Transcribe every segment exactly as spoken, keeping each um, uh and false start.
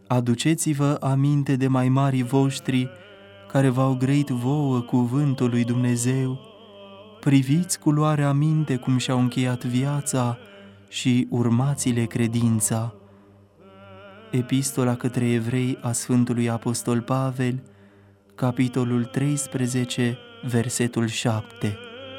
Aduceți-vă aminte de mai marii voștri, care v-au grăit vouă cuvântul lui Dumnezeu. Priviți cu luare aminte cum și-au încheiat viața și urmați-le credința. Epistola către Evrei a Sfântului Apostol Pavel, capitolul treisprezece, versetul șapte.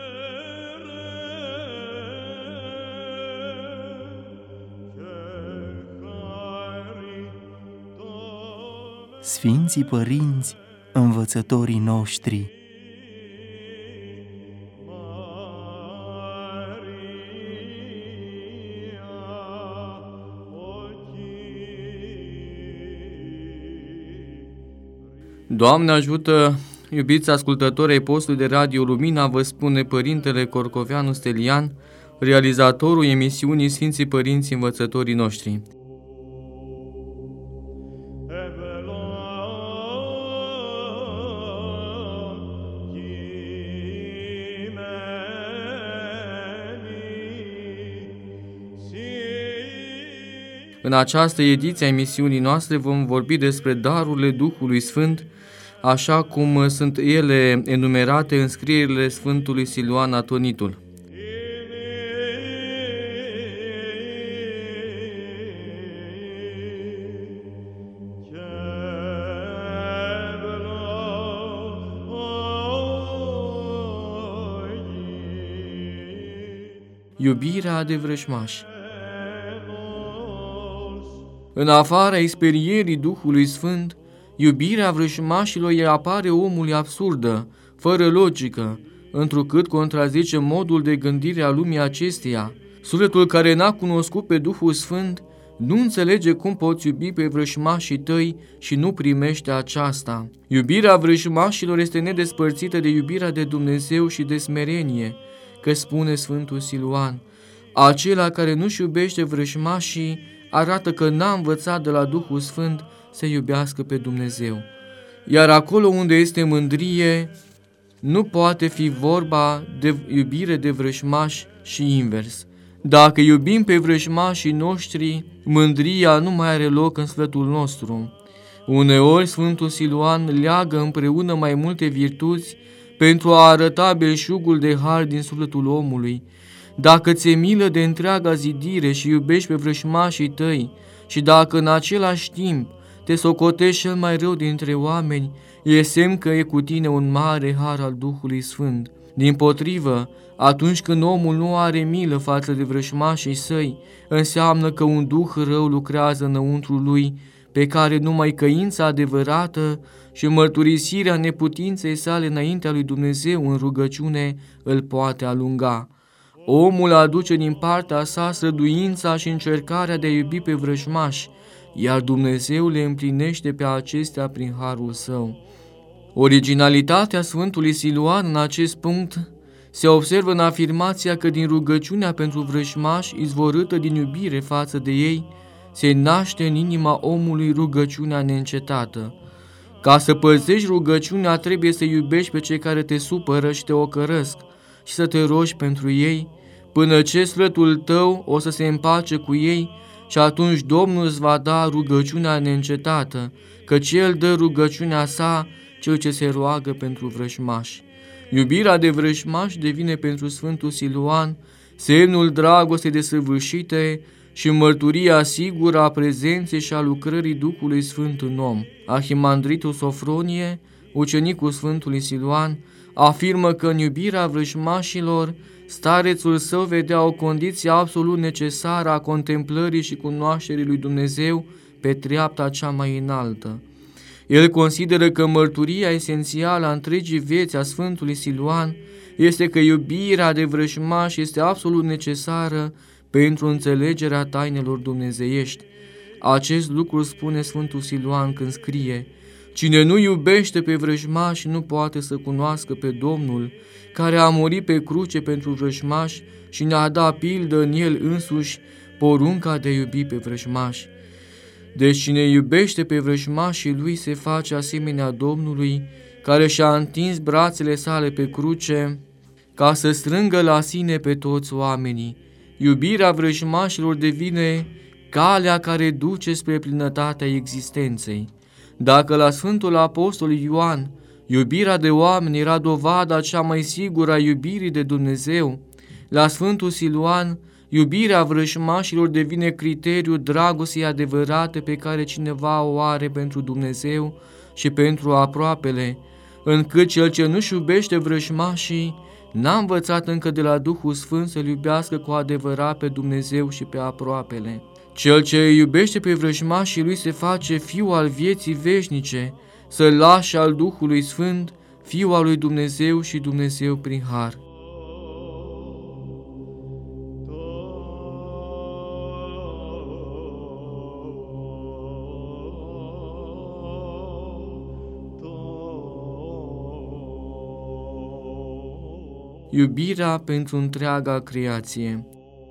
Sfinții părinți, învățătorii noștri. Doamne ajută, iubiți ascultători ai postului de Radio Lumina, vă spune Părintele Corcoveanu Stelian, realizatorul emisiunii Sfinții Părinți Învățătorii Noștri. În această ediție a emisiunii noastre vom vorbi despre darurile Duhului Sfânt, așa cum sunt ele enumerate în scrierile Sfântului Siluan Atonitul. Iubirea de vrăjmași. În afara experierii Duhului Sfânt, iubirea vrăjmașilor îi apare omului absurdă, fără logică, întrucât contrazice modul de gândire a lumii acesteia. Sufletul care n-a cunoscut pe Duhul Sfânt nu înțelege cum poți iubi pe vrăjmașii tăi și nu primește aceasta. Iubirea vrăjmașilor este nedespărțită de iubirea de Dumnezeu și de smerenie, că spune Sfântul Siluan: acela care nu-și iubește vrăjmașii arată că n-a învățat de la Duhul Sfânt să iubească pe Dumnezeu. Iar acolo unde este mândrie, nu poate fi vorba de iubire de vrăjmași și invers. Dacă iubim pe vrăjmașii noștri, mândria nu mai are loc în sufletul nostru. Uneori Sfântul Siluan leagă împreună mai multe virtuți pentru a arăta belșugul de har din sufletul omului. Dacă ți-e milă de întreaga zidire și iubești pe vrăjmașii tăi și dacă în același timp te socotești cel mai rău dintre oameni, e semn că e cu tine un mare har al Duhului Sfânt. Dimpotrivă, atunci când omul nu are milă față de vrăjmașii săi, înseamnă că un duh rău lucrează înăuntru lui, pe care numai căința adevărată și mărturisirea neputinței sale înaintea lui Dumnezeu în rugăciune îl poate alunga. Omul aduce din partea sa străduința și încercarea de a iubi pe vrăjmași, iar Dumnezeu le împlinește pe acestea prin harul său. Originalitatea Sfântului Siluan în acest punct se observă în afirmația că din rugăciunea pentru vrăjmași, izvorâtă din iubire față de ei, se naște în inima omului rugăciunea neîncetată. Ca să păzești rugăciunea, trebuie să iubești pe cei care te supără și te ocărăsc și să te rogi pentru ei, până ce sufletul tău o să se împace cu ei și atunci Domnul îți va da rugăciunea neîncetată, căci El dă rugăciunea sa cel ce se roagă pentru vrăjmași. Iubirea de vrăjmași devine pentru Sfântul Siluan semnul dragostei desăvârșite și mărturia sigură a prezenței și a lucrării Duhului Sfânt în om. Arhimandritul Sofronie, ucenicul Sfântului Siluan, afirmă că în iubirea vrăjmașilor, starețul său vedea o condiție absolut necesară a contemplării și cunoașterii lui Dumnezeu pe treapta cea mai înaltă. El consideră că mărturia esențială a întregii vieți a Sfântului Siluan este că iubirea de vrăjmași este absolut necesară pentru înțelegerea tainelor dumnezeiești. Acest lucru spune Sfântul Siluan când scrie: cine nu iubește pe vrăjmași nu poate să cunoască pe Domnul, care a murit pe cruce pentru vrăjmași și ne-a dat pildă în El însuși porunca de a iubi pe vrăjmași. Deci cine iubește pe vrăjmașii lui se face asemenea Domnului, care și-a întins brațele sale pe cruce ca să strângă la sine pe toți oamenii. Iubirea vrăjmașilor devine calea care duce spre plinătatea existenței. Dacă la Sfântul Apostol Ioan iubirea de oameni era dovada cea mai sigură a iubirii de Dumnezeu, la Sfântul Siluan iubirea vrăjmașilor devine criteriu dragostei adevărate pe care cineva o are pentru Dumnezeu și pentru aproapele, încât cel ce nu-și iubește vrăjmașii n-a învățat încă de la Duhul Sfânt să-L iubească cu adevărat pe Dumnezeu și pe aproapele. Cel ce îi iubește pe vrăjmașii lui se face fiu al vieții veșnice, să lași al Duhului Sfânt, fiu al lui Dumnezeu și Dumnezeu prin har. Iubirea pentru întreaga creație.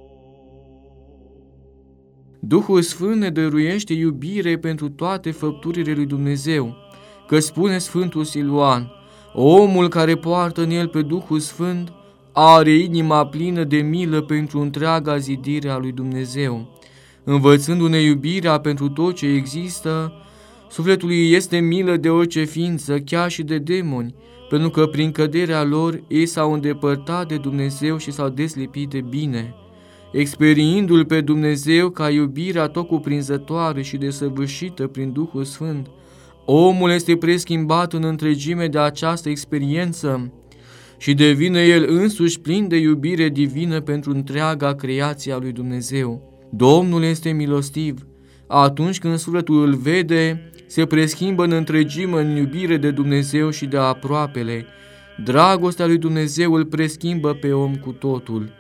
Duhul Sfânt ne dăruiește iubire pentru toate făpturile lui Dumnezeu, că spune Sfântul Siluan, omul care poartă în el pe Duhul Sfânt are inima plină de milă pentru întreaga zidire a lui Dumnezeu. Învățându-ne iubirea pentru tot ce există, sufletului este milă de orice ființă, chiar și de demoni, pentru că prin căderea lor ei s-au îndepărtat de Dumnezeu și s-au deslipit de bine. Experiindu-L pe Dumnezeu ca iubirea tot cuprinzătoare și desăvârșită prin Duhul Sfânt, omul este preschimbat în întregime de această experiență și devine el însuși plin de iubire divină pentru întreaga creație a lui Dumnezeu. Domnul este milostiv. Atunci când sufletul îl vede, se preschimbă în întregime în iubire de Dumnezeu și de aproapele. Dragostea lui Dumnezeu îl preschimbă pe om cu totul.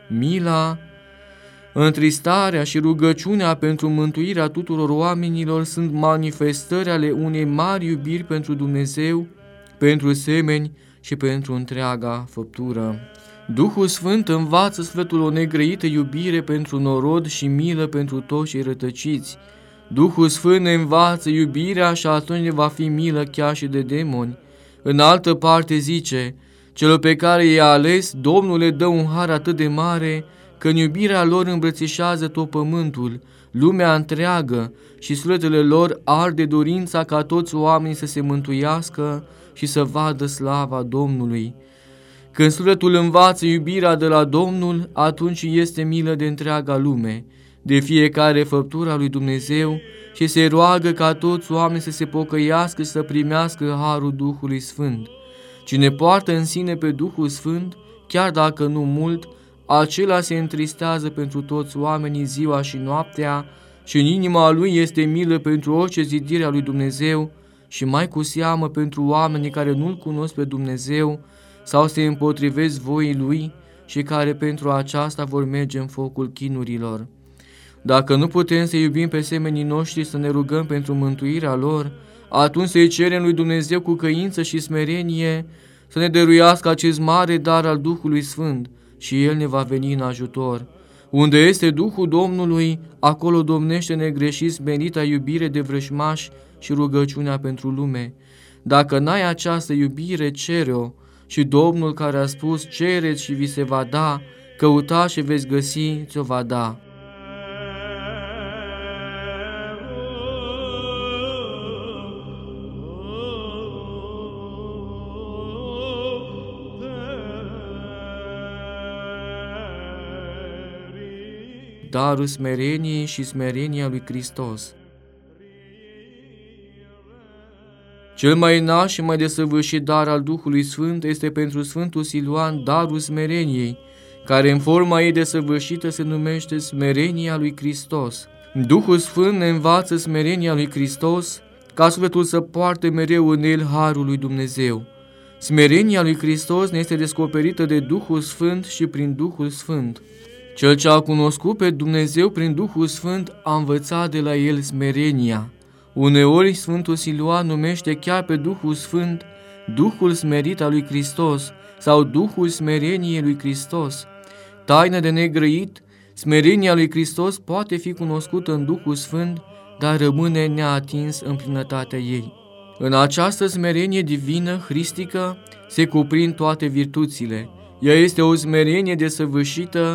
Mila, întristarea și rugăciunea pentru mântuirea tuturor oamenilor sunt manifestări ale unei mari iubiri pentru Dumnezeu, pentru semeni și pentru întreaga făptură. Duhul Sfânt învață sufletul o negrăită iubire pentru norod și milă pentru toți cei rătăciți. Duhul Sfânt ne învață iubirea și atunci ne va fi milă chiar și de demoni. În altă parte zice, celor pe care i-a ales, Domnul le dă un har atât de mare, că în iubirea lor îmbrățișează tot pământul, lumea întreagă și sufletele lor arde dorința ca toți oamenii să se mântuiască și să vadă slava Domnului. Când sufletul învață iubirea de la Domnul, atunci este milă de întreaga lume, de fiecare făptură a lui Dumnezeu și se roagă ca toți oamenii să se pocăiască și să primească harul Duhului Sfânt. Cine poartă în sine pe Duhul Sfânt, chiar dacă nu mult, acela se întristează pentru toți oamenii ziua și noaptea și în inima lui este milă pentru orice zidire a lui Dumnezeu și mai cu seamă pentru oamenii care nu-L cunosc pe Dumnezeu sau se împotrivesc voii Lui și care pentru aceasta vor merge în focul chinurilor. Dacă nu putem să iubim pe semenii noștri, să ne rugăm pentru mântuirea lor, atunci să-i cerem lui Dumnezeu cu căință și smerenie să ne dăruiască acest mare dar al Duhului Sfânt și El ne va veni în ajutor. Unde este Duhul Domnului, acolo domnește negreșit smerita iubire de vrăjmași și rugăciunea pentru lume. Dacă n-ai această iubire, cere-o, și Domnul care a spus, cereți și vi se va da, căutați și veți găsi, ți-o va da. Darul smereniei și smerenia lui Hristos. Cel mai înalt și mai desăvârșit dar al Duhului Sfânt este pentru Sfântul Siluan darul smereniei, care în forma ei desăvârșită se numește smerenia lui Hristos. Duhul Sfânt ne învață smerenia lui Hristos, ca sufletul să poarte mereu în el harul lui Dumnezeu. Smerenia lui Hristos ne este descoperită de Duhul Sfânt și prin Duhul Sfânt. Cel ce a cunoscut pe Dumnezeu prin Duhul Sfânt a învățat de la el smerenia. Uneori Sfântul Siluan numește chiar pe Duhul Sfânt Duhul smerit al lui Hristos sau Duhul smereniei lui Hristos. Taină de negrăit, smerenia lui Hristos poate fi cunoscută în Duhul Sfânt, dar rămâne neatins în plinătatea ei. În această smerenie divină, hristică, se cuprind toate virtuțile. Ea este o smerenie desăvârșită,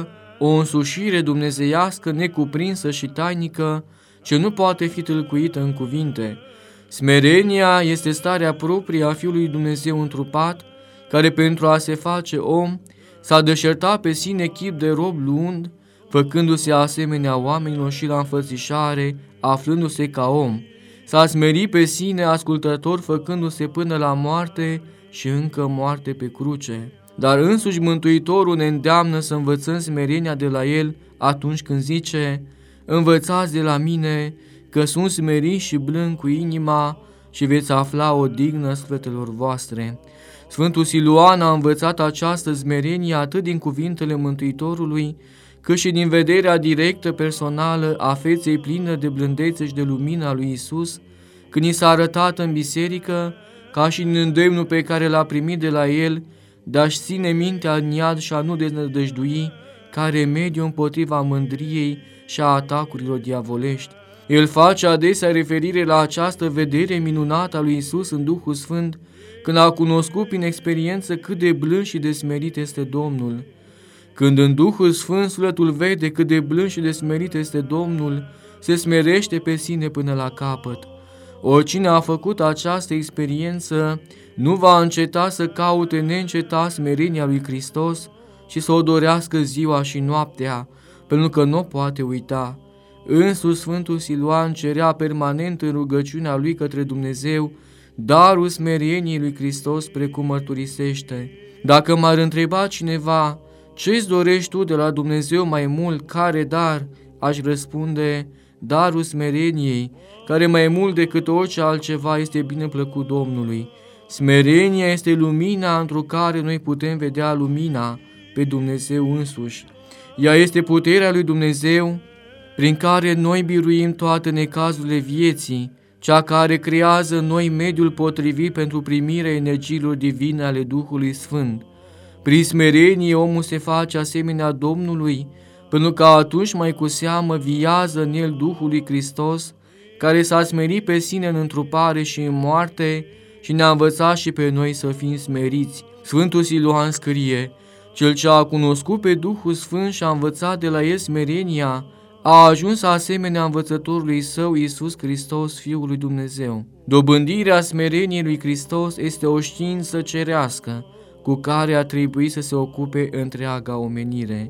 o însușire dumnezeiască necuprinsă și tainică, ce nu poate fi tâlcuită în cuvinte. Smerenia este starea proprie a Fiului Dumnezeu întrupat, care pentru a se face om s-a deșertat pe sine chip de rob luând, făcându-se asemenea oamenilor și la înfățișare, aflându-se ca om. S-a smerit pe sine ascultător, făcându-se până la moarte și încă moarte pe cruce. Dar însuși Mântuitorul ne îndeamnă să învățăm smerenia de la El atunci când zice: învățați de la mine, că sunt smerit și blând cu inima, și veți afla o dignă sufletelor voastre. Sfântul Siluan a învățat această smerenie atât din cuvintele Mântuitorului, cât și din vederea directă personală a feței plină de blândețe și de lumină a lui Isus, când i s-a arătat în biserică, ca și în îndemnul pe care l-a primit de la El, de a-și ține mintea în iad și a nu deznădăjdui, ca remediu împotriva mândriei și a atacurilor diavolești. El face adesea referire la această vedere minunată a lui Isus în Duhul Sfânt, când a cunoscut prin experiență cât de blând și de smerit este Domnul. Când în Duhul Sfânt sufletul vede cât de blând și de smerit este Domnul, se smerește pe sine până la capăt. Oricine a făcut această experiență nu va înceta să caute neîncetat smerenia lui Hristos și să o dorească ziua și noaptea, pentru că nu o poate uita. Însuși Sfântul Siluan cerea permanent în rugăciunea lui către Dumnezeu darul smereniei lui Hristos, precum mărturisește: dacă m-ar întreba cineva, ce-ți dorești tu de la Dumnezeu mai mult, care dar? Aș răspunde: darul smereniei, care mai mult decât orice altceva este bine plăcut Domnului. Smerenia este lumina într-o care noi putem vedea lumina, pe Dumnezeu însuși. Ea este puterea lui Dumnezeu, prin care noi biruim toate necazurile vieții, cea care creează în noi mediul potrivit pentru primirea energiilor divine ale Duhului Sfânt. Prin smerenie omul se face asemenea Domnului, pentru că atunci mai cu seamă viază în el Duhul lui Hristos, care s-a smerit pe sine în întrupare și în moarte și ne-a învățat și pe noi să fim smeriți. Sfântul Siluan scrie: cel ce a cunoscut pe Duhul Sfânt și a învățat de la el smerenia, a ajuns asemenea învățătorului său Iisus Hristos, Fiul lui Dumnezeu. Dobândirea smereniei lui Hristos este o știință cerească, cu care a trebuit să se ocupe întreaga omenire.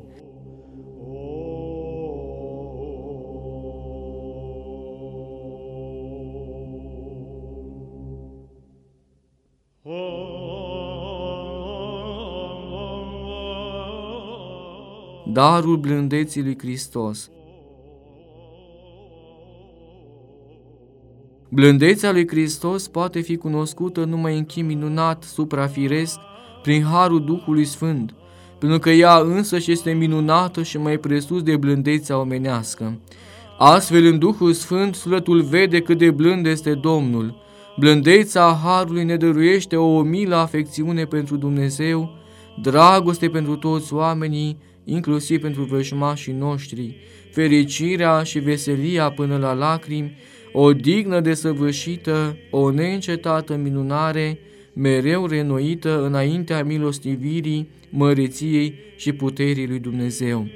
Darul blândeții lui Hristos. Blândețea lui Hristos poate fi cunoscută numai în chip minunat, suprafiresc, prin harul Duhului Sfânt, pentru că ea însăși este minunată și mai presus de blândețea omenească. Astfel, în Duhul Sfânt, sufletul vede cât de blând este Domnul. Blândețea harului ne dăruiește o milă afecțiune pentru Dumnezeu, dragoste pentru toți oamenii, inclusiv pentru vrăjmașii noștri, fericirea și veselia până la lacrimi, o dignă desăvârșită, o neîncetată minunare, mereu reînnoită înaintea milostivirii, măreției și puterii lui Dumnezeu.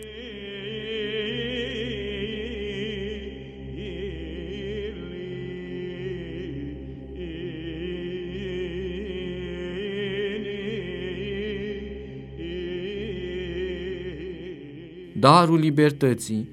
Darul libertății.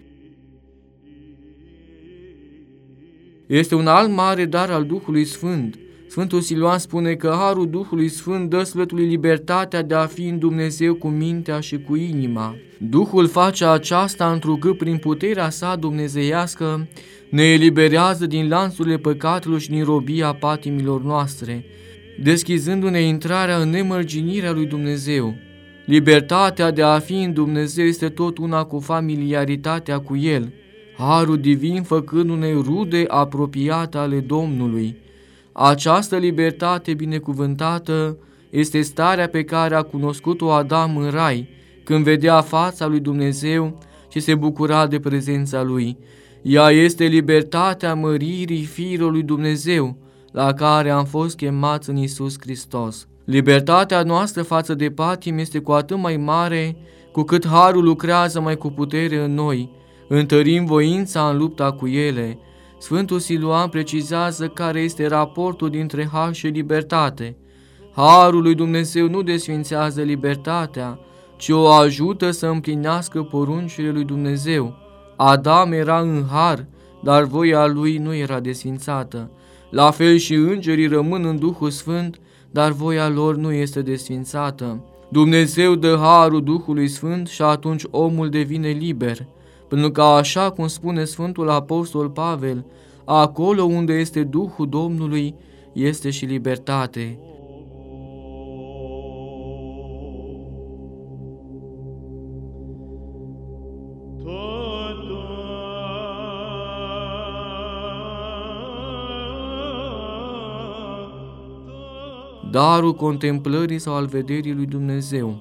Este un alt mare dar al Duhului Sfânt. Sfântul Siluan spune că harul Duhului Sfânt dă sufletului libertatea de a fi în Dumnezeu cu mintea și cu inima. Duhul face aceasta întrucât prin puterea sa dumnezeiască ne eliberează din lanțurile păcatelor și din robia patimilor noastre, deschizându-ne intrarea în nemărginirea lui Dumnezeu. Libertatea de a fi în Dumnezeu este tot una cu familiaritatea cu El, harul divin făcându-ne rude apropiate ale Domnului. Această libertate binecuvântată este starea pe care a cunoscut-o Adam în rai, când vedea fața lui Dumnezeu și se bucura de prezența Lui. Ea este libertatea măririi Fiilor lui Dumnezeu, la care am fost chemați în Iisus Hristos. Libertatea noastră față de patim este cu atât mai mare, cu cât harul lucrează mai cu putere în noi, întărim voința în lupta cu ele. Sfântul Siluan precizează care este raportul dintre har și libertate. Harul lui Dumnezeu nu desfințează libertatea, ci o ajută să împlinească poruncile lui Dumnezeu. Adam era în har, dar voia lui nu era desfințată. La fel și îngerii rămân în Duhul Sfânt, dar voia lor nu este desfințată. Dumnezeu dă harul Duhului Sfânt și atunci omul devine liber, pentru că așa cum spune Sfântul Apostol Pavel, acolo unde este Duhul Domnului este și libertate. Darul contemplării sau al vederii lui Dumnezeu.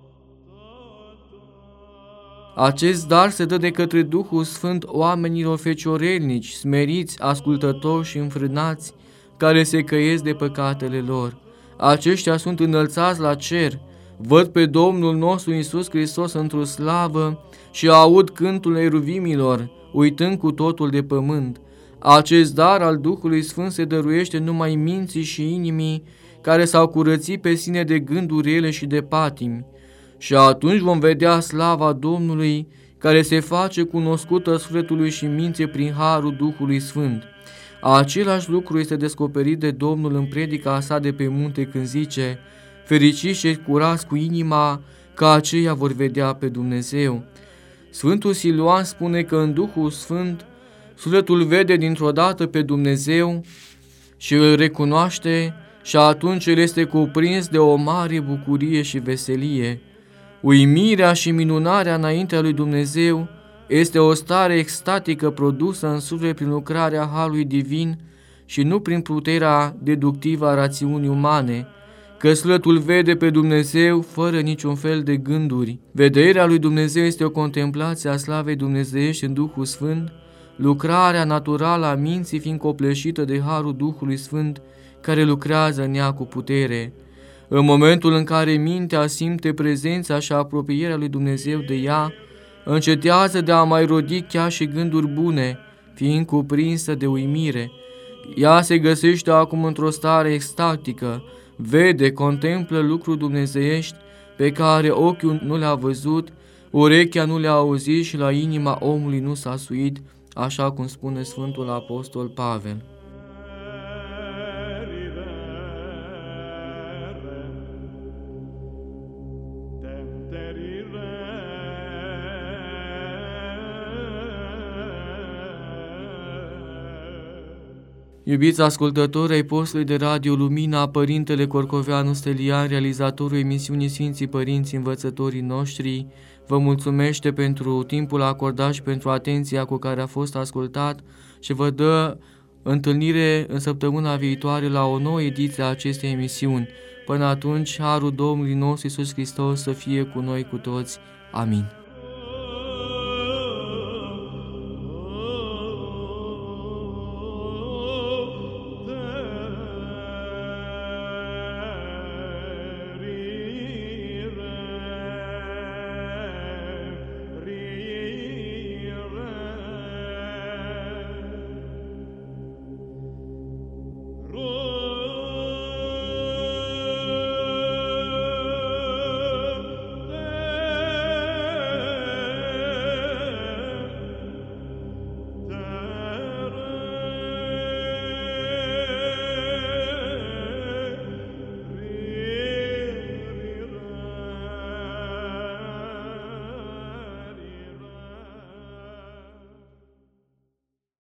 Acest dar se dă de către Duhul Sfânt oamenilor feciorelnici, smeriți, ascultători și înfrânați, care se căiesc de păcatele lor. Aceștia sunt înălțați la cer, văd pe Domnul nostru Iisus Hristos într-o slavă și aud cântul eruvimilor, uitând cu totul de pământ. Acest dar al Duhului Sfânt se dăruiește numai minții și inimii care s-au curățit pe sine de gânduri rele și de patimi. Și atunci vom vedea slava Domnului, care se face cunoscută sufletului și minții prin harul Duhului Sfânt. Același lucru este descoperit de Domnul în predica sa de pe munte când zice: fericiți și curați cu inima, că aceia vor vedea pe Dumnezeu. Sfântul Siluan spune că în Duhul Sfânt sufletul vede dintr-o dată pe Dumnezeu și îl recunoaște, și atunci el este cuprins de o mare bucurie și veselie. Uimirea și minunarea înaintea lui Dumnezeu este o stare extatică produsă în suflet prin lucrarea Harului Divin și nu prin puterea deductivă a rațiunii umane, că sufletul vede pe Dumnezeu fără niciun fel de gânduri. Vederea lui Dumnezeu este o contemplație a slavei dumnezeiești în Duhul Sfânt, lucrarea naturală a minții fiind copleșită de Harul Duhului Sfânt, care lucrează în ea cu putere. În momentul în care mintea simte prezența și apropierea lui Dumnezeu de ea, încetează de a mai rodi chiar și gânduri bune, fiind cuprinsă de uimire. Ea se găsește acum într-o stare extatică, vede, contemplă lucruri dumnezeiești pe care ochiul nu le-a văzut, urechea nu le-a auzit și la inima omului nu s-a suit, așa cum spune Sfântul Apostol Pavel. Iubiți ascultători ai postului de Radio Lumina, Părintele Corcoveanu Stelian, realizatorul emisiunii Sfinții Părinți Învățătorii noștri, vă mulțumește pentru timpul acordat și pentru atenția cu care a fost ascultat și vă dă întâlnire în săptămâna viitoare la o nouă ediție a acestei emisiuni. Până atunci, harul Domnului nostru Iisus Hristos să fie cu noi cu toți. Amin.